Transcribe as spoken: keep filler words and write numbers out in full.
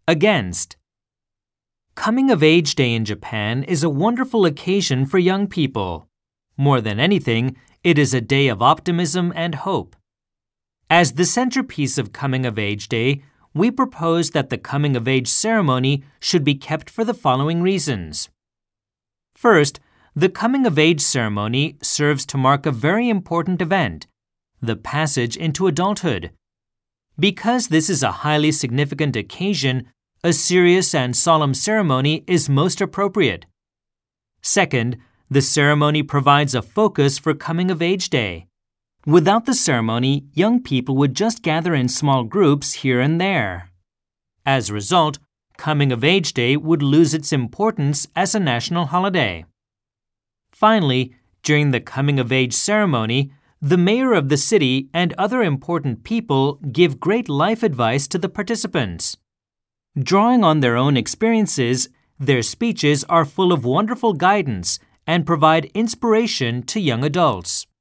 Against. Coming of Age Day in Japan is a wonderful occasion for young people. More than anything, it is a day of optimism and hope. As the centerpiece of Coming of Age Day, we propose that the Coming of Age ceremony should be kept for the following reasons. First, the Coming of Age ceremony serves to mark a very important event, the passage into adulthood. Because this is a highly significant occasion, a serious and solemn ceremony is most appropriate. Second, the ceremony provides a focus for Coming of Age Day. Without the ceremony, young people would just gather in small groups here and there. As a result, Coming of Age Day would lose its importance as a national holiday. Finally, during the Coming of Age ceremony, the mayor of the city and other important people give great life advice to the participants. Drawing on their own experiences, their speeches are full of wonderful guidance and provide inspiration to young adults.